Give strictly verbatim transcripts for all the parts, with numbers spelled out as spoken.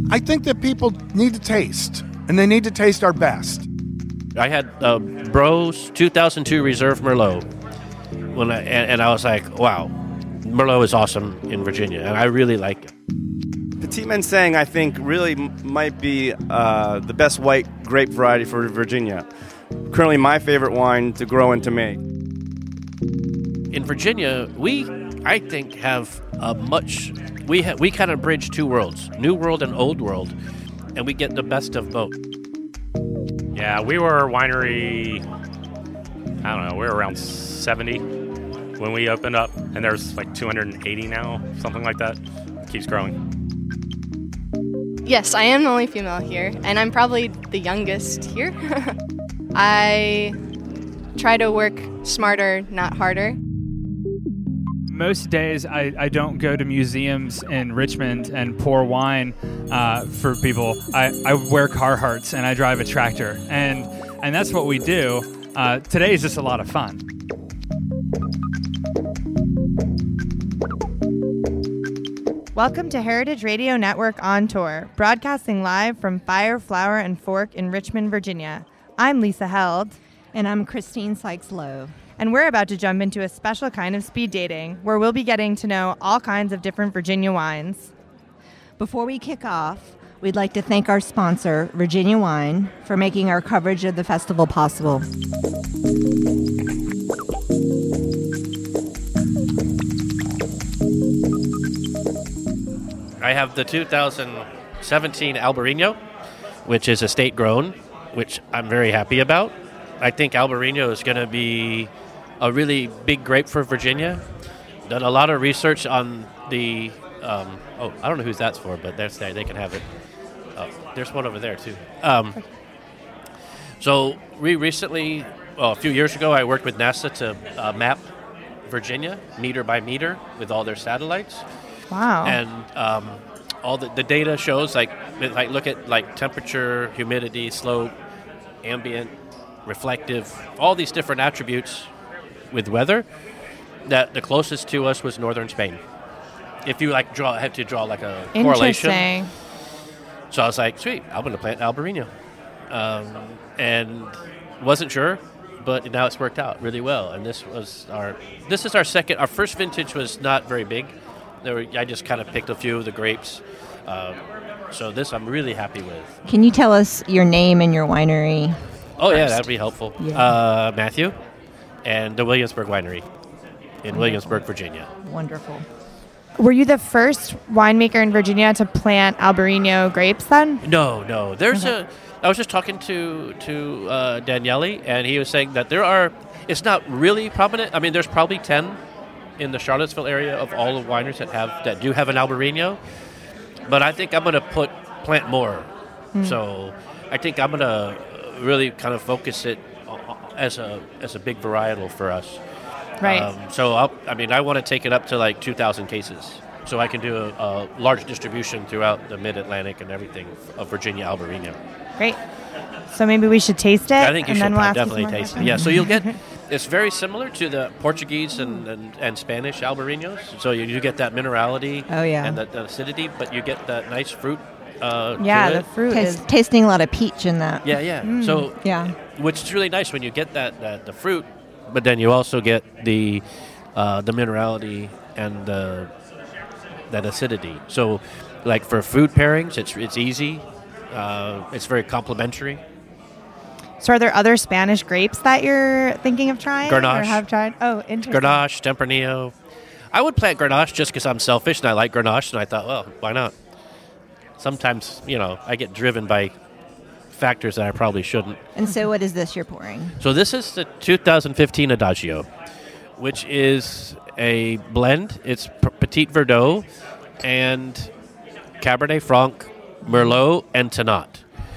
I think that people need to taste, and they need to taste our best. I had uh, Bros two thousand two Reserve Merlot, when I, and, and I was like, wow, Merlot is awesome in Virginia, and I really like it. Petit Manseng, I think, really m- might be uh, the best white grape variety for Virginia. Currently my favorite wine to grow and to make. In Virginia, we, I think, have a much... We ha- we kind of bridge two worlds, New World and Old World, and we get the best of both. Yeah, we were a winery, I don't know, we were around seventy when we opened up, and there's like two hundred eighty now, something like that. It keeps growing. Yes, I am the only female here, and I'm probably the youngest here. I try to work smarter, not harder. Most days I, I don't go to museums in Richmond and pour wine uh, for people. I, I wear Carhartts and I drive a tractor, and and that's what we do. Uh, today is just a lot of fun. Welcome to Heritage Radio Network on Tour, broadcasting live from Fire, Flower, and Fork in Richmond, Virginia. I'm Lisa Held. And I'm Christine Sykes-Lowe. And we're about to jump into a special kind of speed dating, where we'll be getting to know all kinds of different Virginia wines. Before we kick off, we'd like to thank our sponsor, Virginia Wine, for making our coverage of the festival possible. I have the two thousand seventeen Albarino, which is estate grown, which I'm very happy about. I think Albarino is going to be a really big grape for Virginia. Done a lot of research on the, um, oh, I don't know who's that's for, but that's, they can have it. Oh, there's one over there, too. Um, so we recently, well, a few years ago, I worked with NASA to uh, map Virginia meter by meter with all their satellites. Wow. And um, all the, the data shows, like, like look at like temperature, humidity, slope, ambient, reflective, all these different attributes with weather, that the closest to us was northern Spain. If you like draw, have to draw like a correlation. Interesting. So I was like, sweet, I'm going to plant Albarino. Um, and wasn't sure, but now it's worked out really well. And this was our, this is our second, our first vintage was not very big. There were, I just kind of picked a few of the grapes. Um, so this I'm really happy with. Can you tell us your name and your winery? Oh, first? yeah, that'd be helpful. Yeah. Uh, Matthew and the Williamsburg Winery in Williamsburg, Virginia. Wonderful. Were you the first winemaker in Virginia to plant Albarino grapes then? No, no. There's Okay. a. I was just talking to to uh, Daniele, and he was saying that there are. It's not really prominent. I mean, there's probably ten in the Charlottesville area of all the wineries that have that do have an Albarino. But I think I'm going to put plant more. Mm. So I think I'm going to really kind of focus it as a as a big varietal for us. Right. Um, so I'll, I mean, I want to take it up to like two thousand cases, so I can do a, a large distribution throughout the Mid-Atlantic and everything of Virginia Albarino. Great. So maybe we should taste it. I think you and should then we'll ask you definitely some more taste it. questions. Yeah. So you'll get. It's very similar to the Portuguese and, and, and Spanish Albarinos. So you, you get that minerality Oh, yeah. and that, that acidity, but you get that nice fruit. Uh, Yeah, to the it. fruit Taste, is... tasting a lot of peach in that. Yeah, yeah. So Yeah. which is really nice when you get that, that the fruit, but then you also get the uh, the minerality and the that acidity. So, like for food pairings, it's it's easy. Uh, it's very complementary. So are there other Spanish grapes that you're thinking of trying? Grenache. Or have tried? Oh, interesting. Grenache, Tempranillo. I would plant Grenache just because I'm selfish and I like Grenache, and I thought, well, why not? Sometimes, you know, I get driven by factors that I probably shouldn't. And so what is this you're pouring? So this is the two thousand fifteen Adagio, which is a blend. It's P- Petit Verdot and Cabernet Franc, Merlot, and Tannat.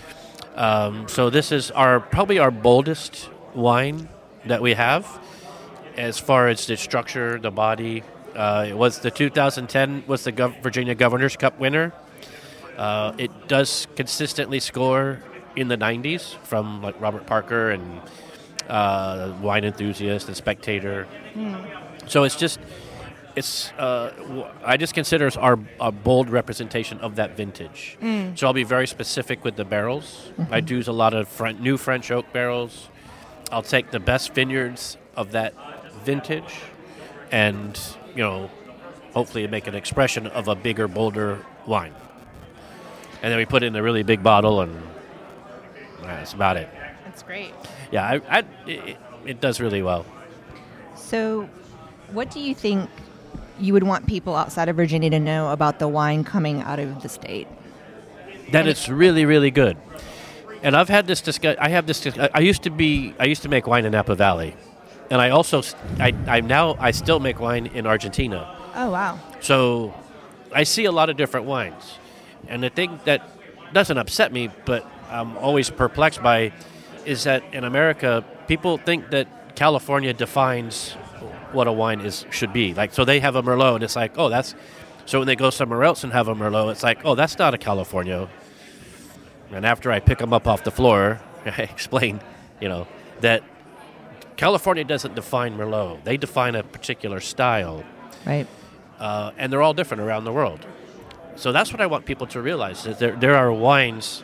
Um, so this is our probably our boldest wine that we have as far as the structure, the body. Uh, it was the two thousand ten was the Gov- Virginia Governor's Cup winner. Uh, it does consistently score in the nineties from like Robert Parker and uh, Wine Enthusiast and Spectator. Mm. So it's just it's uh, w- I just consider it our a bold representation of that vintage. Mm. So I'll be very specific with the barrels. I use a lot of Fren- new French oak barrels. I'll take the best vineyards of that vintage, and you know, hopefully make an expression of a bigger, bolder wine. And then we put it in a really big bottle, and that's about it. That's great. Yeah, I, I, it, it does really well. So, what do you think you would want people outside of Virginia to know about the wine coming out of the state? That it's really, really good. And I've had this discuss. I have this. Dis- I used to be. I used to make wine in Napa Valley, and I also. I. I now. I still make wine in Argentina. Oh, wow. So, I see a lot of different wines, and the thing that doesn't upset me, but I'm always perplexed by, is that in America, people think that California defines what a wine is should be. Like, so they have a Merlot, and it's like, oh, that's. So when they go somewhere else and have a Merlot, it's like, oh, that's not a California. And after I pick them up off the floor, I explain, you know, that California doesn't define Merlot. They define a particular style. Right. Uh, and they're all different around the world. So that's what I want people to realize, that there, there are wines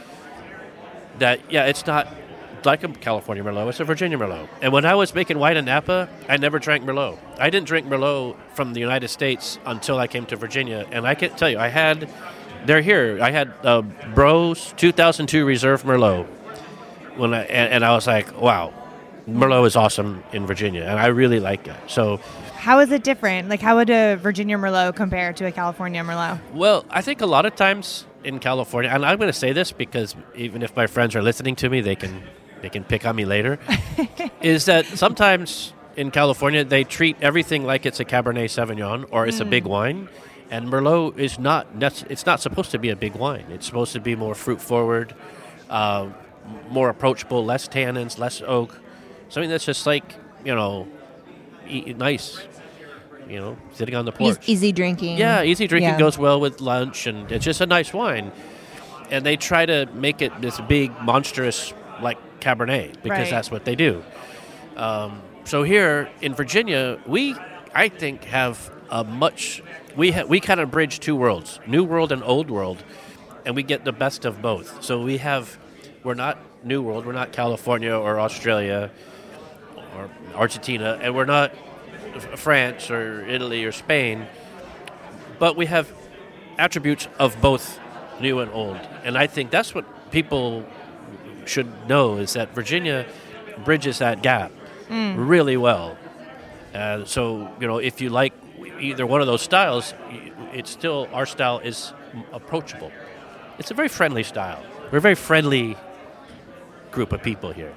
that, yeah, it's not like a California Merlot, it's a Virginia Merlot. And when I was making wine in Napa, I never drank Merlot. I didn't drink Merlot from the United States until I came to Virginia. And I can tell you, I had, they're here, I had uh, Bros two thousand two Reserve Merlot. When I, and, and I was like, wow, Merlot is awesome in Virginia, and I really like it. So, how is it different? Like, how would a Virginia Merlot compare to a California Merlot? Well, I think a lot of times in California, and I'm going to say this because even if my friends are listening to me, they can they can pick on me later, is that sometimes in California they treat everything like it's a Cabernet Sauvignon or it's mm. a big wine, and Merlot is not. It's not supposed to be a big wine. It's supposed to be more fruit forward, uh, more approachable, less tannins, less oak, something that's just like, you know, e- nice. You know, sitting on the porch. Easy, easy drinking. Yeah, easy drinking yeah. goes well with lunch, and it's just a nice wine. And they try to make it this big, monstrous, like Cabernet, because right. that's what they do. Um, so here in Virginia, we, I think, have a much, we ha- we kind of bridge two worlds, New World and Old World, and we get the best of both. So we have, we're not New World, we're not California or Australia or Argentina, and we're not France or Italy or Spain, but we have attributes of both new and old. And I think that's what people should know, is that Virginia bridges that gap mm. really well. Uh, so, you know, if you like either one of those styles, it's still, our style is approachable. It's a very friendly style. We're a very friendly group of people here.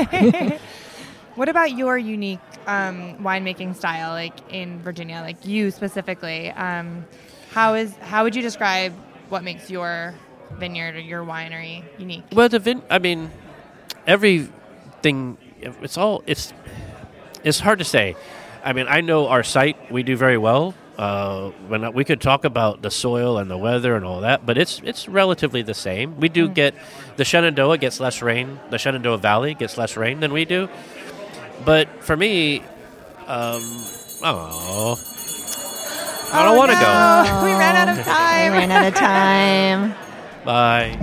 What about your unique um, winemaking style, like in Virginia, like you specifically? Um, how is how would you describe what makes your vineyard or your winery unique? Well, the vin- I mean, everything. It's all. It's it's hard to say. I mean, I know our site we do very well. Uh, when we could talk about the soil and the weather and all that, but it's it's relatively the same. We do mm. get the Shenandoah gets less rain. The Shenandoah Valley gets less rain than we do. But for me, um, oh, I don't oh, want to no. go. We ran out of time. We ran out of time. Bye.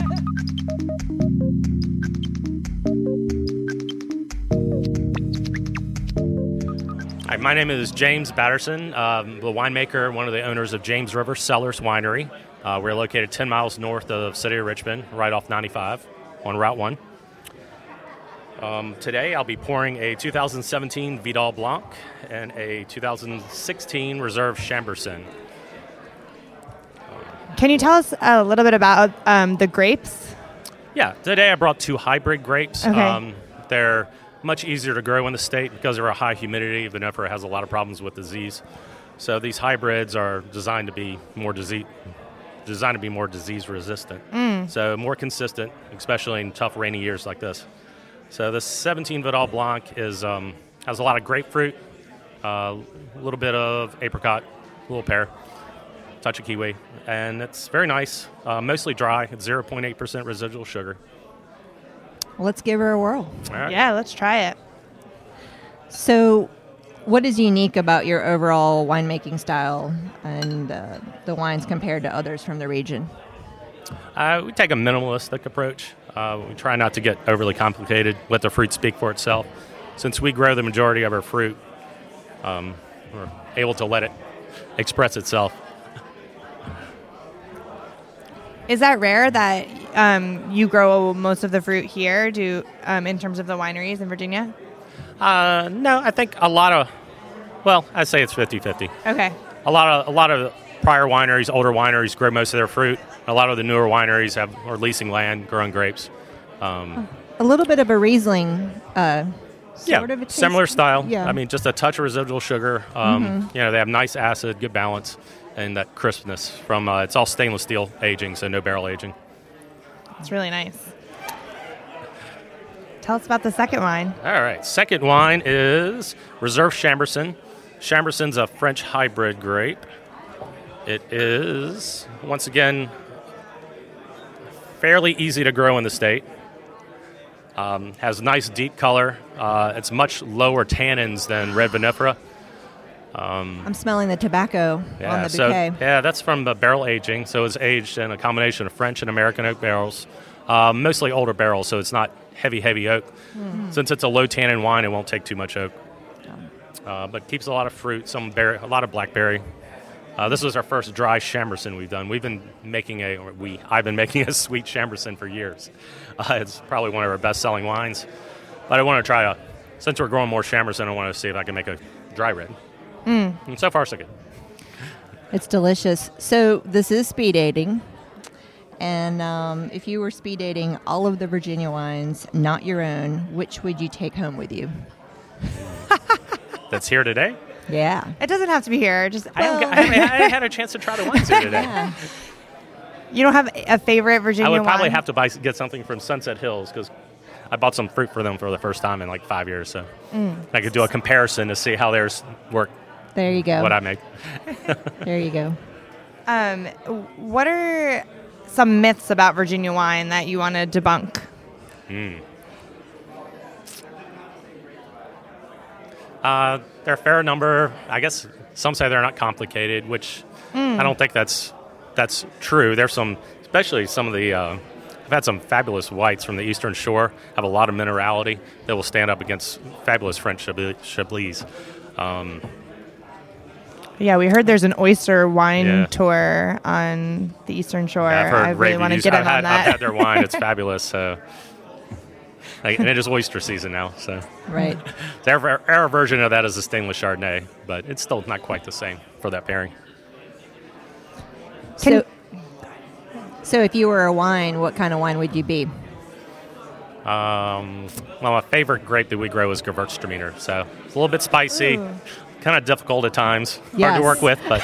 Hi, my name is James Batterson, um, the winemaker, one of the owners of James River Cellars Winery. Uh, we're located ten miles north of the city of Richmond, right off ninety-five on Route one. Um, today I'll be pouring a two thousand seventeen Vidal Blanc and a two thousand sixteen Reserve Chambourcin. Can you tell us a little bit about um, the grapes? Yeah, today I brought two hybrid grapes. Okay. Um, they're much easier to grow in the state because of our high humidity. Vinifera has a lot of problems with disease. So these hybrids are designed to be more disease designed to be more disease resistant. Mm. So more consistent, especially in tough rainy years like this. So this seventeen Vidal Blanc is um, has a lot of grapefruit, a uh, little bit of apricot, a little pear, touch of kiwi, and it's very nice. Uh, mostly dry. It's zero point eight percent residual sugar. Well, let's give her a whirl. All right. Yeah, let's try it. So, what is unique about your overall winemaking style and uh, the wines compared to others from the region? Uh, we take a minimalistic approach. Uh, we try not to get overly complicated. Let the fruit speak for itself. Since we grow the majority of our fruit, um, we're able to let it express itself. Is that rare that um, you grow most of the fruit here, do um, in terms of the wineries in Virginia? Uh, no, I think a lot of, well, I'd say it's fifty-fifty. Okay. A lot of a lot of prior wineries, older wineries, grow most of their fruit. A lot of the newer wineries have are leasing land, growing grapes. Um, A little bit of a Riesling, uh, yeah, sort of a taste. similar style. Yeah. I mean, just a touch of residual sugar. Um, You know, they have nice acid, good balance, and that crispness from. Uh, it's all stainless steel aging, so no barrel aging. It's really nice. Tell us about the second wine. All right. Second wine is Reserve Chambourcin. Chambourcin's a French hybrid grape. It is, once again, fairly easy to grow in the state. Um, has nice deep color. Uh, it's much lower tannins than Red Vinifera. Um, I'm smelling the tobacco yeah, on the so, bouquet. yeah, that's from the barrel aging. So it's aged in a combination of French and American oak barrels, uh, mostly older barrels, so it's not heavy, heavy oak. Mm. Since it's a low tannin wine, it won't take too much oak. Uh, but keeps a lot of fruit, some berry, a lot of blackberry. Uh, this was our first dry Chambourcin we've done. We've been making a, or we, I've been making a sweet Chambourcin for years. Uh, it's probably one of our best-selling wines. But I want to try a, since we're growing more Chambourcin, I want to see if I can make a dry red. Mm. And so far, so good. It's delicious. So this is speed dating. And um, if you were speed dating all of the Virginia wines, not your own, which would you take home with you? That's here today? Yeah. It doesn't have to be here. Just I, haven't, got- I, haven't, I haven't had a chance to try the wines here today. Yeah. You don't have a favorite Virginia I would wine? probably have to buy get something from Sunset Hills because I bought some fruit for them for the first time in like five years. So Mm. I could do a comparison to see how theirs work, There you go. what I make. There you go. Um, what are some myths about Virginia wine that you want to debunk? Mm. Uh, there are a fair number. I guess some say they're not complicated, which Mm. I don't think that's that's true. There's some, especially some of the. Uh, I've had some fabulous whites from the Eastern Shore. Have a lot of minerality that will stand up against fabulous French Chablis. Chablis. Um, Yeah, we heard there's an oyster wine Yeah. tour on the Eastern Shore. yeah, I've heard I really rave want to reviews. get in I've on had, that. I've had their wine. It's fabulous. So, like, and it is oyster season now. So, Right. Our, our version of that is a stainless Chardonnay, but it's still not quite the same for that pairing. So, so if you were a wine, what kind of wine would you be? Um, well, my favorite grape that we grow is Gewürztraminer. So it's a little bit spicy, Ooh. kind of difficult at times, hard Yes. to work with, but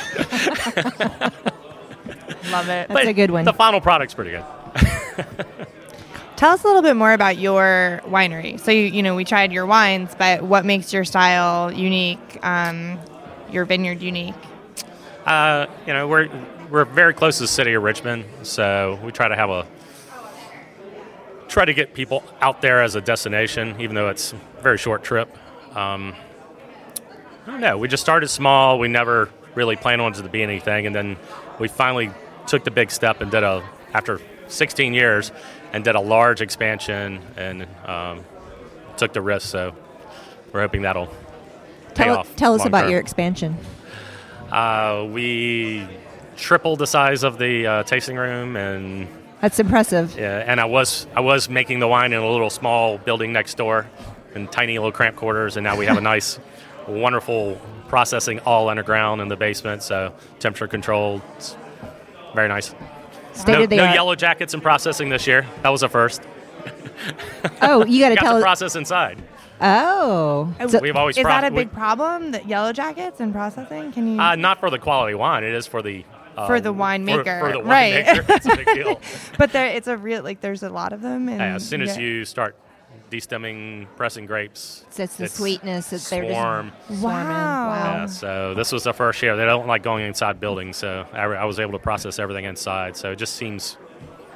Love it. That's but a good one. the final product's pretty good. Tell us a little bit more about your winery. So, you, you know, we tried your wines, but what makes your style unique, um, your vineyard unique? Uh, you know, we're we're very close to the city of Richmond, so we try to have a try to get people out there as a destination, even though it's a very short trip. Um, I don't know. We just started small. We never really planned on it to be anything, and then we finally took the big step and did a after sixteen years and did a large expansion and um, took the risk. So we're hoping that'll pay Tell, off. tell us long about term. your expansion. Uh, we tripled the size of the uh, tasting room, and That's impressive. yeah, and I was I was making the wine in a little small building next door, in tiny little cramped quarters, and now we have a nice, wonderful processing all underground in the basement, so temperature controlled. It's very nice. State No, of the no art. yellow jackets in processing this year. That was a first. Oh, you got to Got tell the us. process inside. Oh, so- We've always Is pro- that a we- big problem, the yellow jackets and processing? Can you? Uh, not for the quality wine. It is for the uh, For the winemaker, For, for the right. winemaker, it's a big deal. but there, it's a real like. There's a lot of them. And Yeah, as soon as yeah. you start destemming, pressing grapes, So it's the it's sweetness that they're just swarm. swarming. Wow. Wow. Yeah, so this was the first year. They don't like going inside buildings, so I, I was able to process everything inside. So it just seems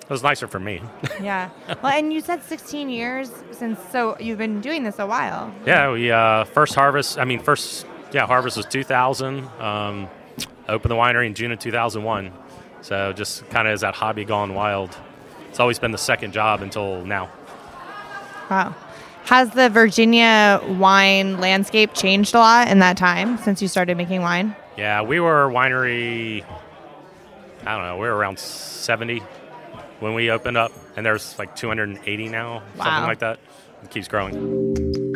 It was nicer for me. Yeah. Well, and you said sixteen years since, so you've been doing this a while. Yeah, we uh, first harvest. I mean, first yeah harvest was two thousand. Um, opened the winery in June of two thousand one. So just kind of as that hobby gone wild. It's always been the second job until now. Wow. Has the Virginia wine landscape changed a lot in that time since you started making wine? Yeah, we were a winery. I don't know. We were around seventy when we opened up, and there's like two hundred eighty now, Wow. something like that. It keeps growing.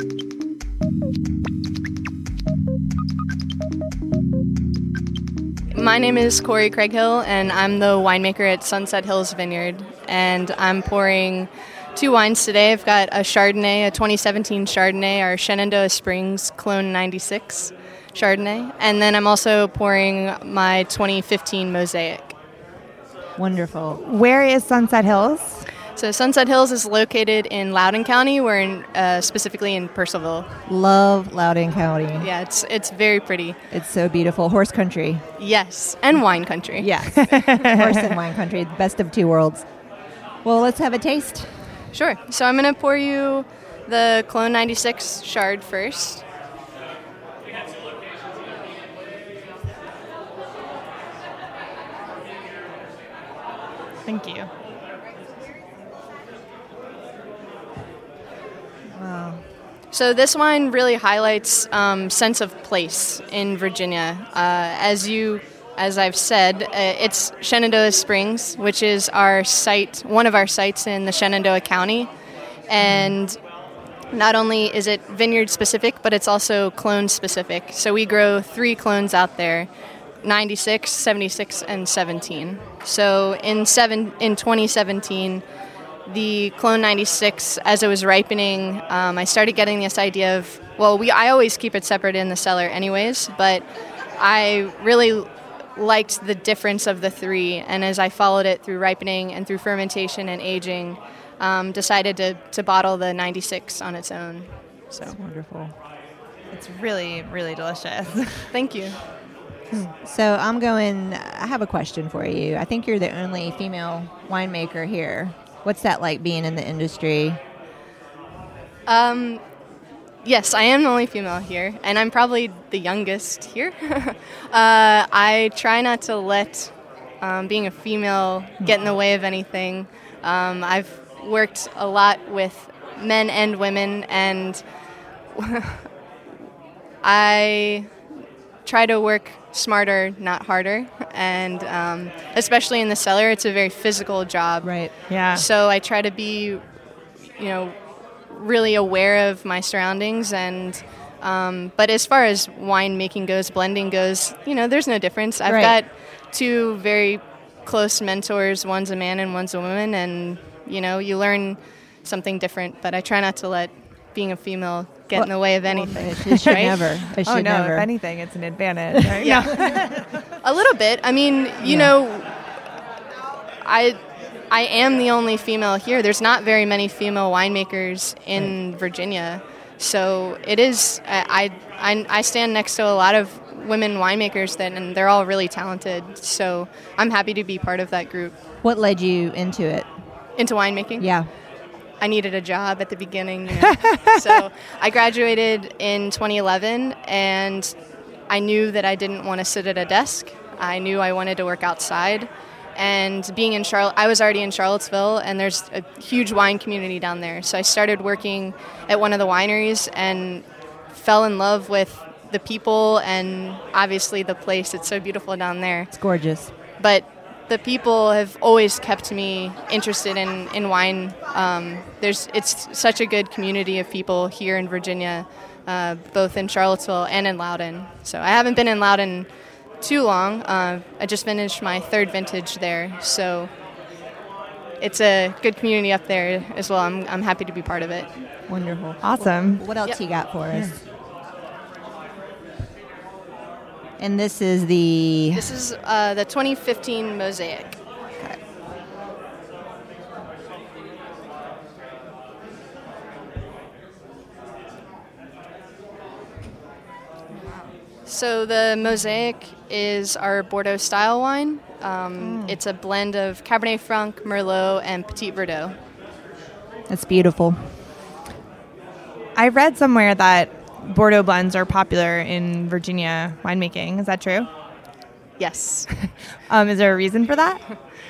My name is Corey Craighill, and I'm the winemaker at Sunset Hills Vineyard. And I'm pouring two wines today. I've got a Chardonnay, a twenty seventeen Chardonnay, our Shenandoah Springs Clone ninety-six Chardonnay. And then I'm also pouring my twenty fifteen Mosaic. Wonderful. Where is Sunset Hills? So Sunset Hills is located in Loudoun County. We're in, uh, specifically in Purcellville. Love Loudoun County. Yeah, it's it's very pretty. It's so beautiful. Horse country. Yes, and wine country. Yes. Horse and wine country. Best of two worlds. Well, let's have a taste. Sure. So I'm going to pour you the Clone ninety-six Chard first. Thank you. Wow. So this wine really highlights um, sense of place in Virginia. Uh, as you, as I've said, uh, it's Shenandoah Springs, which is our site, one of our sites in the Shenandoah County, and not only is it vineyard specific, but it's also clone specific. So we grow three clones out there: ninety-six, seventy-six, and seventeen. So in seven in twenty seventeen. The Clone ninety-six, as it was ripening, um, I started getting this idea of, well, we I always keep it separate in the cellar anyways, but I really liked the difference of the three, and as I followed it through ripening and through fermentation and aging, um, decided to, to bottle the ninety-six on its own. So That's wonderful. It's really, really delicious. Thank you. So I'm going, I have a question for you. I think you're the only female winemaker here. What's that like being in the industry? Um, yes, I am the only female here, and I'm probably the youngest here. uh, I try not to let um, being a female get in the way of anything. Um, I've worked a lot with men and women, and I try to work smarter, not harder. And um, especially in the cellar, it's a very physical job. Right. Yeah. So I try to be, you know, really aware of my surroundings. And um, but as far as winemaking goes, blending goes, you know, there's no difference. I've Right. got two very close mentors. One's a man and one's a woman. And, you know, you learn something different. But I try not to let being a female get Well, in the way of anything. It should right? never. It should Oh, no, never. if anything, it's an advantage. Right? Yeah. A little bit. I mean, you Yeah. know, I I am the only female here. There's not very many female winemakers in Virginia. So it is, I, I, I stand next to a lot of women winemakers that, and they're all really talented. So I'm happy to be part of that group. What led you into it? Into winemaking? Yeah. I needed a job at the beginning. You know? So I graduated in twenty eleven, and I knew that I didn't want to sit at a desk. I knew I wanted to work outside. And being in Charlotte, I was already in Charlottesville, and there's a huge wine community down there. So I started working at one of the wineries and fell in love with the people and obviously the place. It's so beautiful down there. It's gorgeous. But the people have always kept me interested in, in wine. Um, there's it's such a good community of people here in Virginia, uh, both in Charlottesville and in Loudoun. So I haven't been in Loudoun too long. Uh, I just finished my third vintage there, so it's a good community up there as well. I'm I'm happy to be part of it. Wonderful. Awesome. What else Yep. you got for us? And this is the This is uh, the twenty fifteen Mosaic. So the Mosaic is our Bordeaux style wine. Um, It's a blend of Cabernet Franc, Merlot, and Petit Verdot. That's beautiful. I read somewhere that Bordeaux blends are popular in Virginia winemaking. Is that true? Yes. Um, is there a reason for that?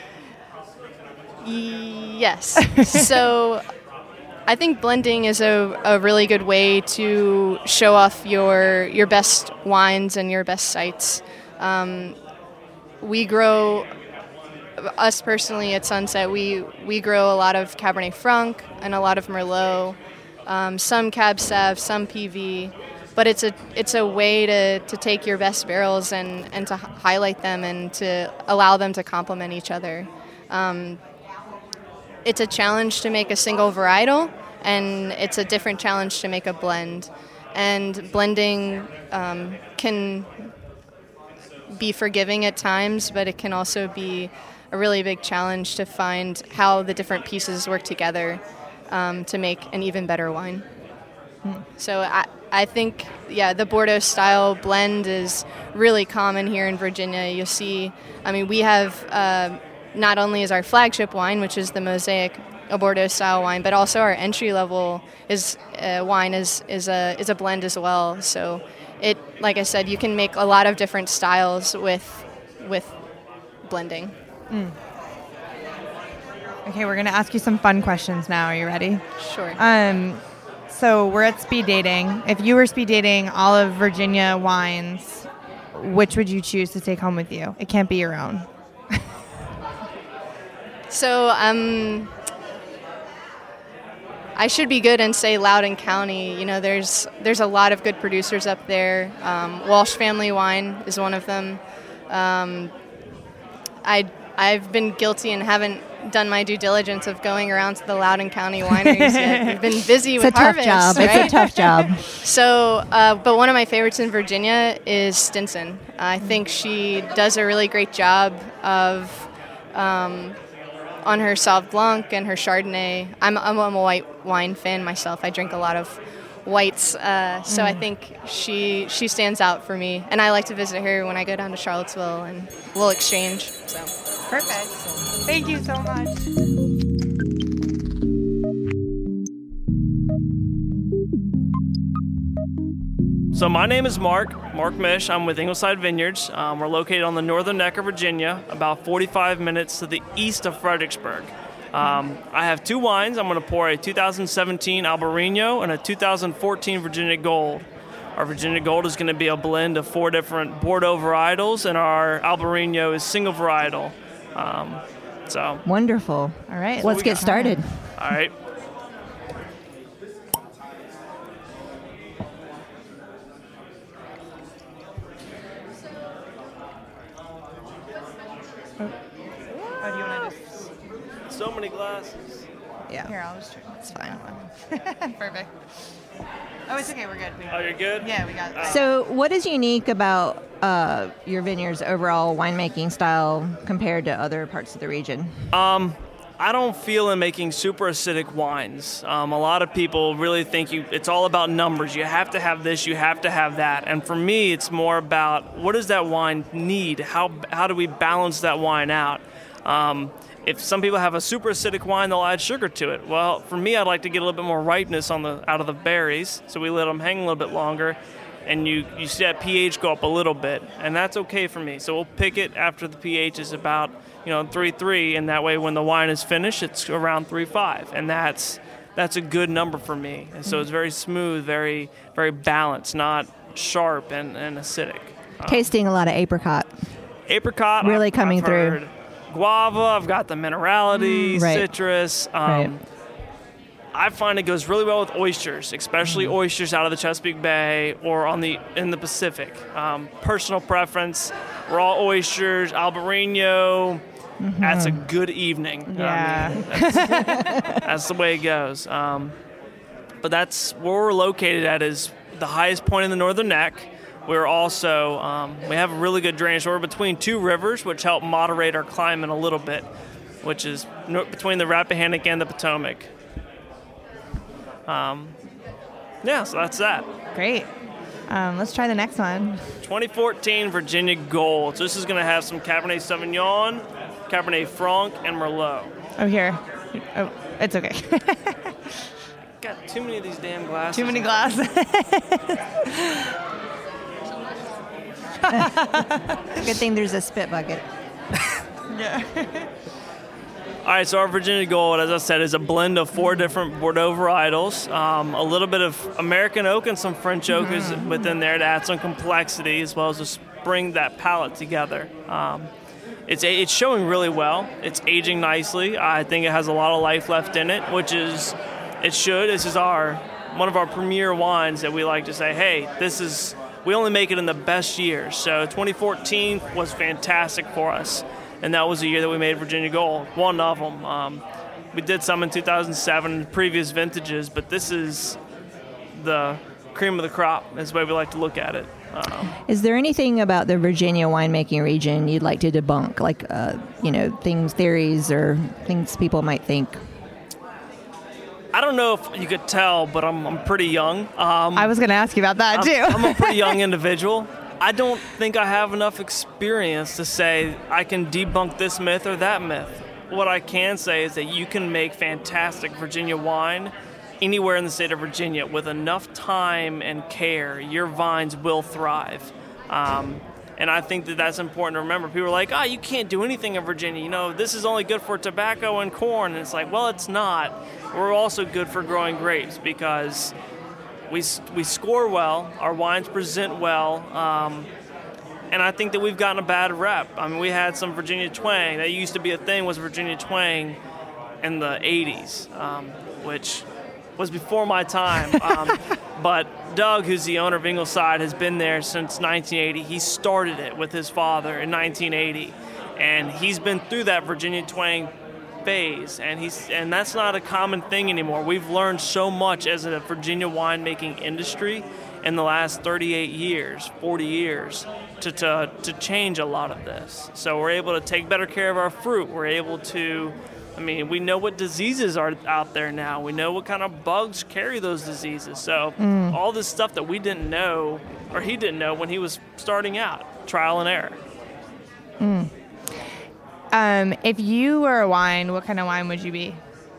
Yes. So I think blending is a, a really good way to show off your your best wines and your best sites. Um, we grow, us personally at Sunset, we, we grow a lot of Cabernet Franc and a lot of Merlot, um, some Cab Sav, some P V, but it's a it's a way to, to take your best barrels and, and to highlight them and to allow them to complement each other. Um, it's a challenge to make a single varietal, and it's a different challenge to make a blend. And blending um, can be forgiving at times, but it can also be a really big challenge to find how the different pieces work together um, to make an even better wine. Mm. So I, I think, yeah, the Bordeaux style blend is really common here in Virginia. You'll see, I mean, we have uh, not only is our flagship wine, which is the Mosaic, a Bordeaux style wine, but also our entry level is uh, wine is is a is a blend as well. So it, like I said, you can make a lot of different styles with with blending. Mm. Okay, we're gonna ask you some fun questions now. Are you ready? Sure. Um, so we're at speed dating. If you were speed dating all of Virginia wines, which would you choose to take home with you? It can't be your own. So um, I should be good and say Loudoun County. You know, there's there's a lot of good producers up there. Um, Walsh Family Wine is one of them. Um, I I've been guilty and haven't done my due diligence of going around to the Loudoun County wineries yet. We've been busy It's with a tough harvest, job. right? It's a tough job. So, uh, but one of my favorites in Virginia is Stinson. I think she does a really great job of um, on her Sauv Blanc and her Chardonnay. I'm, I'm a white wine fan myself. I drink a lot of whites, uh, so mm. I think she she stands out for me. And I like to visit her when I go down to Charlottesville, and we'll exchange. So perfect. Thank you so much. So my name is Mark, Mark Mish. I'm with Ingleside Vineyards. Um, we're located on the northern neck of Virginia, about forty-five minutes to the east of Fredericksburg. Um, I have two wines. I'm going to pour a two thousand seventeen Albarino and a two thousand fourteen Virginia Gold. Our Virginia Gold is going to be a blend of four different Bordeaux varietals, and our Albarino is single varietal. Um, so wonderful. All right. Let's get started. All right. Oh, do you want to just... So many glasses. Yeah. Here, I'll just try. It's fine. Perfect. Oh, it's okay. We're good. We Oh, you're good? Yeah, we got it. So what is unique about uh, your vineyard's overall winemaking style compared to other parts of the region? Um, I don't feel in making super acidic wines. Um, a lot of people really think you it's all about numbers. You have to have this, you have to have that. And for me, it's more about what does that wine need? How how do we balance that wine out? Um, if some people have a super acidic wine, they'll add sugar to it. Well, for me, I'd like to get a little bit more ripeness on the out of the berries, so we let them hang a little bit longer, and you, you see that pH go up a little bit, and that's okay for me. So we'll pick it after the pH is about, you know, three point three, and that way when the wine is finished, it's around three point five, and that's that's a good number for me. And so it's very smooth, very very balanced, not sharp and, and acidic. Um, Tasting a lot of apricot. Apricot. Really I've, coming I've through. heard guava, I've got the minerality, Mm, right. citrus. Um, Right. I find it goes really well with oysters, especially Mm. oysters out of the Chesapeake Bay or on the in the Pacific. Um, personal preference, raw oysters, Albarino. Mm-hmm. That's a good evening. Yeah. I mean, that's, that's the way it goes. Um, but that's where we're located at is the highest point in the northern neck. We're also, um, we have a really good drainage. We're between two rivers, which help moderate our climate a little bit, which is no, between the Rappahannock and the Potomac. Um, yeah, so that's that. Great. Um, let's try the next one. twenty fourteen Virginia Gold. So this is going to have some Cabernet Sauvignon, Cabernet Franc, and Merlot. Oh, here. Oh, it's okay. Got too many of these damn glasses. Too many glasses. Good thing there's a spit bucket. Yeah. All right, so our Virginia Gold, as I said, is a blend of four different Bordeaux varietals, um, a little bit of American oak and some French oak is within there to add some complexity as well as just bring that palate together. Um, it's a, it's showing really well. It's aging nicely. I think it has a lot of life left in it, which is it should. This is our one of our premier wines that we like to say, hey, this is we only make it in the best years. So twenty fourteen was fantastic for us. And that was the year that we made Virginia Gold, one of them. Um, we did some in two thousand seven, previous vintages, but this is the cream of the crop, is the way we like to look at it. Um, Is there anything about the Virginia winemaking region you'd like to debunk, like, uh, you know, things, theories, or things people might think? I don't know if you could tell, but I'm, I'm pretty young. Um, I was going to ask you about that, I'm, too. I'm a pretty young individual. I don't think I have enough experience to say I can debunk this myth or that myth. What I can say is that you can make fantastic Virginia wine anywhere in the state of Virginia with enough time and care. Your vines will thrive. Um, and I think that that's important to remember. People are like, oh, you can't do anything in Virginia. You know, this is only good for tobacco and corn. And it's like, well, it's not. We're also good for growing grapes because We we score well, our wines present well, um, and I think that we've gotten a bad rep. I mean, we had some Virginia Twang. That used to be a thing, was Virginia Twang in the eighties, um, which was before my time. Um, but Doug, who's the owner of Ingleside, has been there since nineteen eighty. He started it with his father in nineteen eighty, and he's been through that Virginia Twang phase, and he's and that's not a common thing anymore. We've learned so much as a Virginia winemaking industry in the last thirty-eight years, forty years, to, to to change a lot of this. So we're able to take better care of our fruit. We're able to, I mean, we know what diseases are out there now. We know what kind of bugs carry those diseases. So Mm. all this stuff that we didn't know, or he didn't know when he was starting out, trial and error. Mm. Um, if you were a wine, what kind of wine would you be?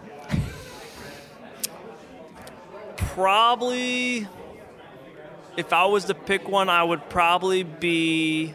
Probably, if I was to pick one, I would probably be,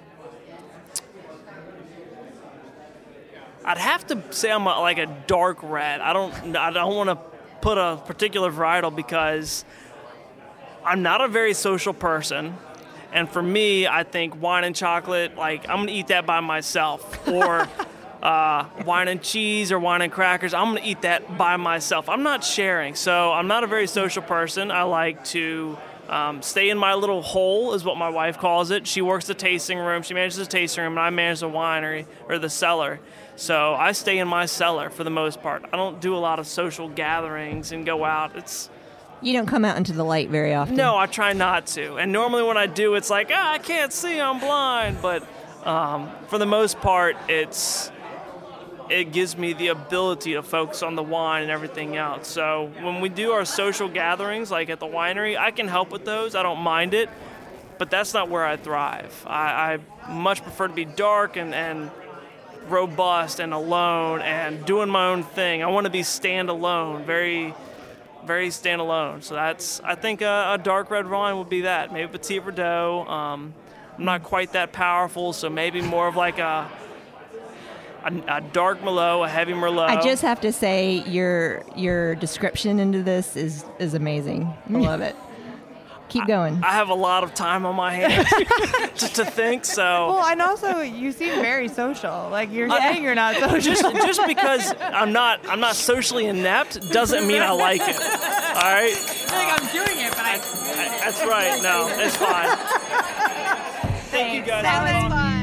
I'd have to say I'm a, like a dark red. I don't, I don't want to put a particular varietal because I'm not a very social person. And for me, I think wine and chocolate, like I'm going to eat that by myself. Or uh, wine and cheese or wine and crackers, I'm going to eat that by myself. I'm not sharing. So I'm not a very social person. I like to um, stay in my little hole, is what my wife calls it. She works the tasting room. She manages the tasting room, and I manage the winery or the cellar. So I stay in my cellar for the most part. I don't do a lot of social gatherings and go out. It's You don't come out into the light very often. No, I try not to. And normally when I do, it's like, ah, I can't see, I'm blind. But um, for the most part, it's it gives me the ability to focus on the wine and everything else. So when we do our social gatherings, like at the winery, I can help with those. I don't mind it. But that's not where I thrive. I, I much prefer to be dark and, and robust and alone and doing my own thing. I want to be standalone, very... very standalone. So that's, I think a, a dark red wine would be that. Maybe Petit Verdot. Um, I'm not quite that powerful, so maybe more of like a, a, a dark Merlot, a heavy Merlot. I just have to say your your description into this is, is amazing. I love it. Keep going. I have a lot of time on my hands just to think, so. Well, and also you seem very social. Like you're I- saying you're not social. Just, just because I'm not I'm not socially inept doesn't mean I like it. All right? like I'm doing it, but I. I- That's right. No, it's fine. Thank you guys. That was fun.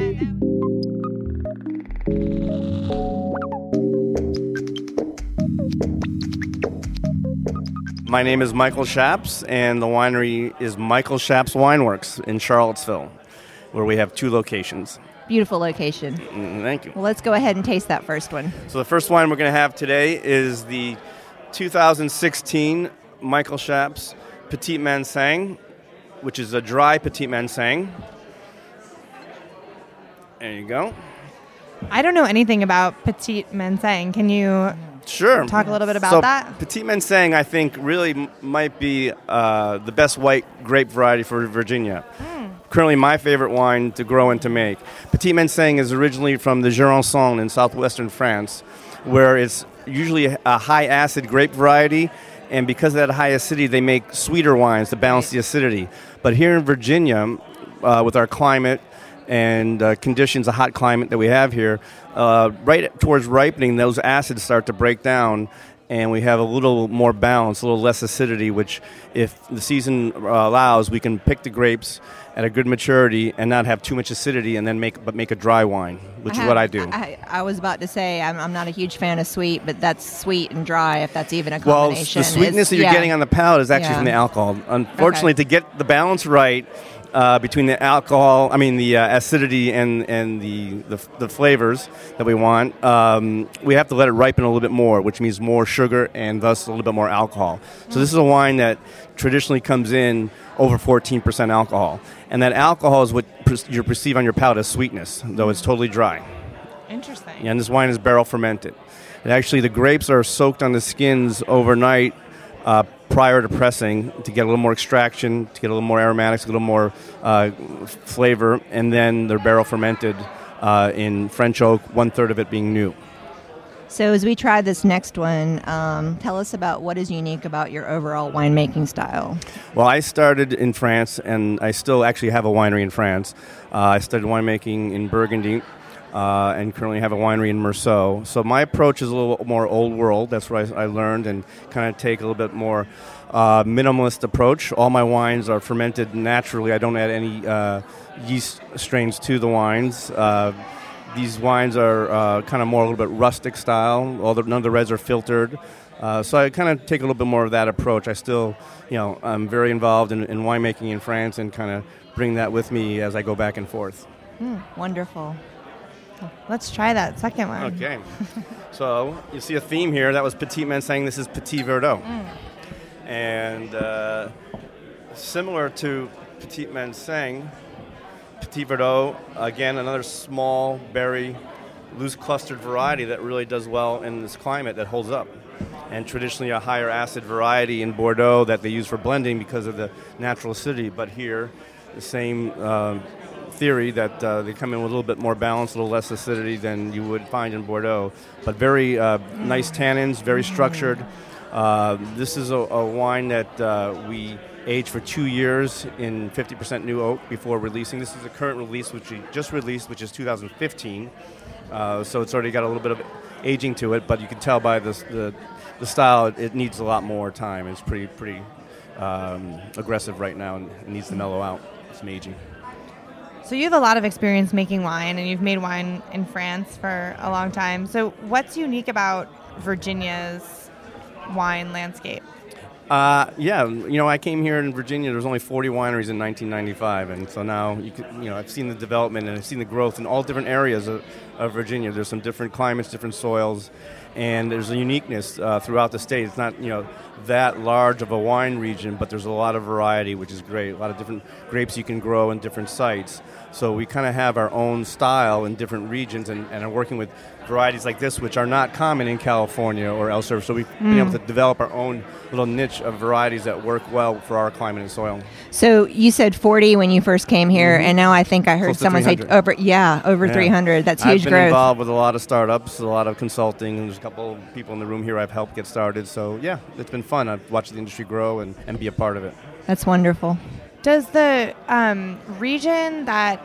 My name is Michael Shaps, and the winery is Michael Shaps Wineworks in Charlottesville, where we have two locations. Beautiful location. Mm, Thank you. Well, let's go ahead and taste that first one. So the first wine we're going to have today is the two thousand sixteen Michael Shaps Petit Manseng which is a dry Petit Manseng. There you go. I don't know anything about Petit Manseng. Can you Sure. talk a little bit about so that? Petit Manseng, I think, really m- might be uh, the best white grape variety for Virginia. Mm. Currently my favorite wine to grow and to make. Petit Manseng is originally from the Jurançon in southwestern France, where it's usually a, a high-acid grape variety, and because of that high acidity, they make sweeter wines to balance the acidity. But here in Virginia, uh, with our climate and uh, conditions, a hot climate that we have here, uh, right towards ripening, those acids start to break down, and we have a little more balance, a little less acidity, which if the season uh, allows, we can pick the grapes at a good maturity and not have too much acidity, and then make but make a dry wine, which I is what have- I do. I, I was about to say I'm, I'm not a huge fan of sweet, but that's sweet and dry, if that's even a Well, combination. the sweetness is- that you're yeah. getting on the palate is actually Yeah. from the alcohol. Unfortunately, Okay. to get the balance right uh, between the alcohol, I mean the uh, acidity and and the, the the flavors that we want, um, we have to let it ripen a little bit more, which means more sugar and thus a little bit more alcohol. So this is a wine that traditionally comes in over fourteen percent alcohol, and that alcohol is what per- you perceive on your palate as sweetness, though it's totally dry. Interesting. Yeah, and this wine is barrel fermented. And actually, the grapes are soaked on the skins overnight uh, prior to pressing to get a little more extraction, to get a little more aromatics, a little more uh, f- flavor, and then they're barrel fermented uh, in French oak, one third of it being new. So as we try this next one, um, tell us about what is unique about your overall winemaking style. Well, I started in France, and I still actually have a winery in France. Uh, I started winemaking in Burgundy, uh, and currently have a winery in Meursault. So my approach is a little more old world. That's what I, I learned, and kind of take a little bit more uh, minimalist approach. All my wines are fermented naturally. I don't add any uh, yeast strains to the wines. Uh, these wines are uh, kind of more a little bit rustic style. All the, none of the reds are filtered. Uh, so I kind of take a little bit more of that approach. I still, you know, I'm very involved in, in winemaking in France, and kind of bring that with me as I go back and forth. Mm, wonderful. Let's try that second one. Okay. So you see a theme here. That was Petit Manseng. This is Petit Verdot. Mm. And uh, similar to Petit Manseng, Petit Verdot, again, another small berry, loose clustered variety that really does well in this climate that holds up. And traditionally a higher acid variety in Bordeaux that they use for blending because of the natural acidity. But here, the same uh, theory that uh, they come in with a little bit more balance, a little less acidity than you would find in Bordeaux. But very uh, nice tannins, very structured. Uh, this is a, a wine that uh, we age for two years in fifty percent new oak before releasing. This is the current release, which we just released, which is two thousand fifteen. Uh, so it's already got a little bit of aging to it, but you can tell by this, the the style it, it needs a lot more time. It's pretty pretty um, aggressive right now, and it needs to mellow out. Some aging. So you have a lot of experience making wine, and you've made wine in France for a long time. So what's unique about Virginia's wine landscape? Uh, yeah, you know, I came here in Virginia. There was only forty wineries in nineteen ninety-five, and so now you could, you know, I've seen the development and I've seen the growth in all different areas of, of Virginia. There's some different climates, different soils, and there's a uniqueness uh, throughout the state. It's not, you know, that large of a wine region, but there's a lot of variety, which is great. A lot of different grapes you can grow in different sites. So we kind of have our own style in different regions, and, and are working with varieties like this, which are not common in California or elsewhere. So we've been able to develop our own little niche of varieties that work well for our climate and soil. So you said forty when you first came here, Mhm. and now I think I heard Close to someone say three hundred. over, yeah, over Yeah. three hundred. That's huge I've been growth. involved with a lot of startups, a lot of consulting, and there's a couple of people in the room here I've helped get started. So yeah, it's been fun. I've watched the industry grow and, and be a part of it. That's wonderful. Does the um, region that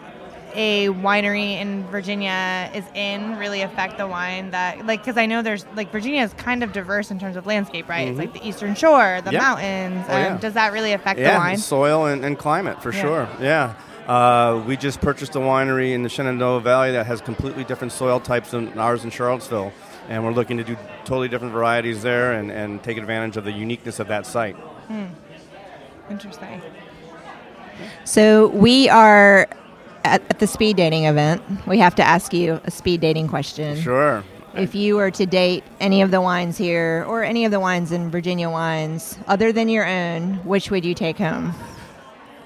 a winery in Virginia is in really affect the wine that, like, because I know there's, like, Virginia is kind of diverse in terms of landscape, right? Mhm. It's like the eastern shore, the Yeah. mountains. Oh, um, yeah. Does that really affect yeah, the wine? soil and, and climate for Yeah. sure. Yeah. Uh, we just purchased a winery in the Shenandoah Valley that has completely different soil types than ours in Charlottesville. And we're looking to do totally different varieties there and, and take advantage of the uniqueness of that site. Hmm. Interesting. So we are at, at the speed dating event. We have to ask you a speed dating question. Sure. If you were to date any of the wines here, or any of the wines in Virginia Wines, other than your own, which would you take home?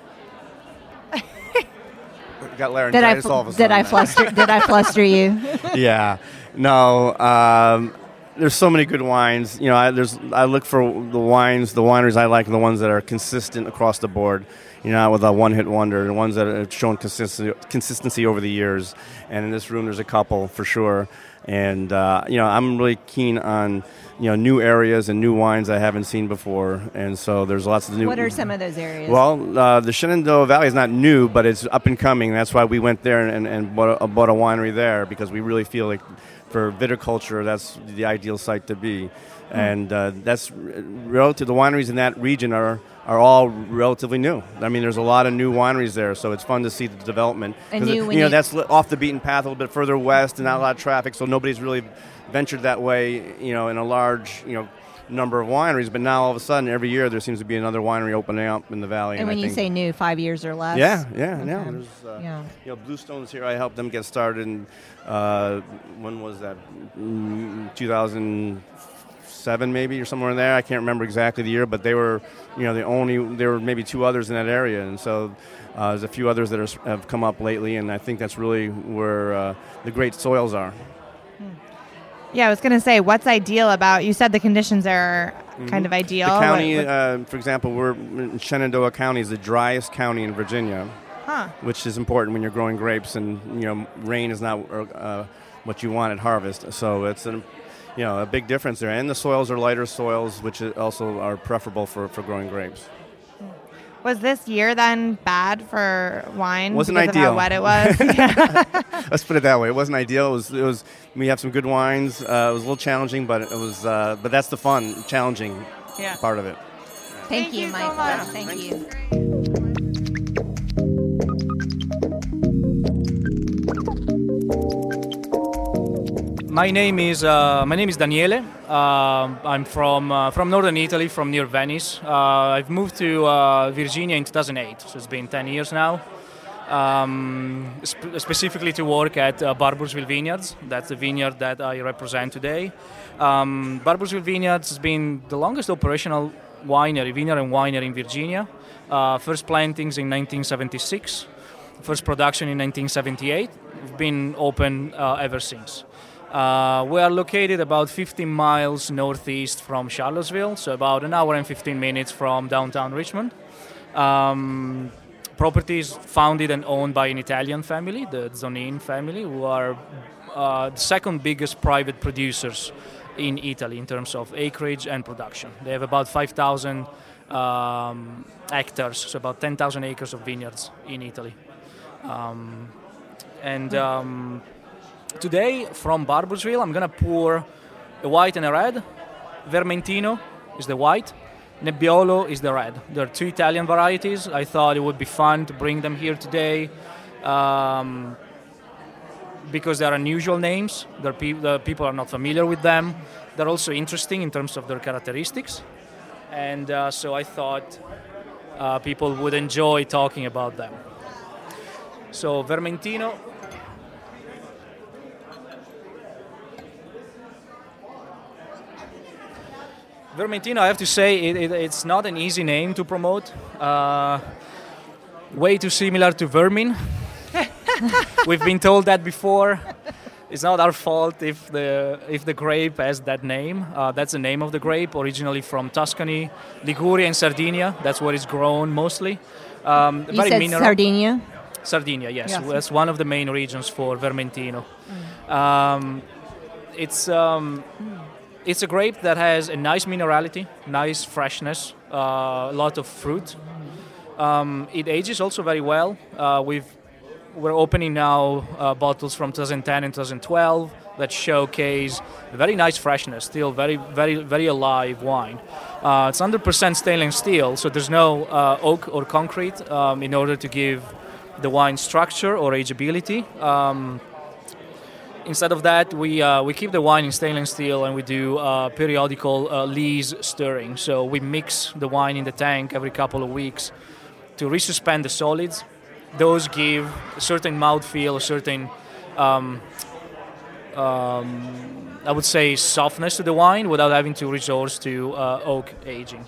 got Did I laryngitis fl- all of a did sudden. I fluster? Did I fluster you? Yeah. No. Um, there's so many good wines. You know, I, there's I look for the wines, the wineries I like, are the ones that are consistent across the board. You know, with a one-hit wonder, the ones that have shown consistency, consistency over the years. And in this room, there's a couple for sure. And uh, you know, I'm really keen on you know new areas and new wines I haven't seen before. And so there's lots of new. What are some of those areas? Well, uh, the Shenandoah Valley is not new, but it's up and coming. That's why we went there and, and bought, a, bought a winery there, because we really feel like for viticulture, that's the ideal site to be. Mm. And uh, that's relative. The wineries in that region are are all relatively new. I mean, there's a lot of new wineries there, so it's fun to see the development. And you, you, you know, you... that's off the beaten path a little bit further west and not a lot of traffic, so nobody's really ventured that way, you know, in a large, you know, number of wineries. But now all of a sudden, every year there seems to be another winery opening up in the valley. And, and when I you think, say new, five years or less? Yeah, yeah, okay. yeah. There's, uh, yeah. You know, Bluestone's here. I helped them get started in, uh, when was that? Mm, two thousand seven maybe, or somewhere in there. I can't remember exactly the year, but they were, you know, the only, there were maybe two others in that area. And so uh, there's a few others that are, have come up lately, and I think that's really where uh, the great soils are. Yeah, I was going to say, what's ideal about, you said the conditions are mm-hmm. kind of ideal. The county, what, what? Uh, for example, we're in Shenandoah County is the driest county in Virginia, huh. which is important when you're growing grapes, and you know, rain is not uh, what you want at harvest. So it's an, you know, a big difference there. And the soils are lighter soils, which also are preferable for, for growing grapes. Was this year then bad for wine? Wasn't because ideal. Of how wet it was. Let's put it that way. It wasn't ideal. It was. It was. We have some good wines. Uh, it was a little challenging, but it was. Uh, but that's the fun, challenging yeah. part of it. Thank, Thank you, you Michael. so much. Thank Thanks. you. My name is uh, my name is Daniele. Uh, I'm from uh, from northern Italy, from near Venice. Uh, I've moved to uh, Virginia in two thousand eight, so it's been ten years now. Um, sp- specifically to work at uh, Barboursville Vineyards. That's the vineyard that I represent today. Um, Barboursville Vineyards has been the longest operational winery, vineyard and winery in Virginia. Uh, first plantings in nineteen seventy-six, first production in nineteen seventy-eight. We've been open uh, ever since. Uh, we are located about fifteen miles northeast from Charlottesville, so about an hour and fifteen minutes from downtown Richmond. Um, property is founded and owned by an Italian family, the Zonin family, who are uh, the second biggest private producers in Italy in terms of acreage and production. They have about five thousand um, hectares, so about ten thousand acres of vineyards in Italy. Um, and... Um, Today, from Barboursville, I'm going to pour a white and a red. Vermentino is the white. Nebbiolo is the red. There are two Italian varieties. I thought it would be fun to bring them here today um, because they're unusual names. They're pe- the people are not familiar with them. They're also interesting in terms of their characteristics. And uh, so I thought uh, people would enjoy talking about them. So Vermentino... Vermentino, I have to say, it, it, it's not an easy name to promote. Uh, way too similar to vermin. We've been told that before. It's not our fault if the if the grape has that name. Uh, that's the name of the grape, originally from Tuscany, Liguria, and Sardinia. That's where it's grown mostly. Um, you very said mineral. Sardinia? Sardinia, yes. yes. That's one of the main regions for Vermentino. Mm. Um, it's... Um, It's a grape that has a nice minerality, nice freshness, uh, a lot of fruit. Um, it ages also very well. Uh, we've, we're opening now uh, bottles from twenty ten and twenty twelve that showcase very nice freshness, still very, very, very alive wine. Uh, it's one hundred percent stainless steel, so there's no uh, oak or concrete um, in order to give the wine structure or ageability. Um, Instead of that, we uh, we keep the wine in stainless steel and we do uh, periodical uh, lees stirring. So we mix the wine in the tank every couple of weeks to resuspend the solids. Those give a certain mouthfeel, a certain, um, um, I would say, softness to the wine without having to resort to uh, oak aging.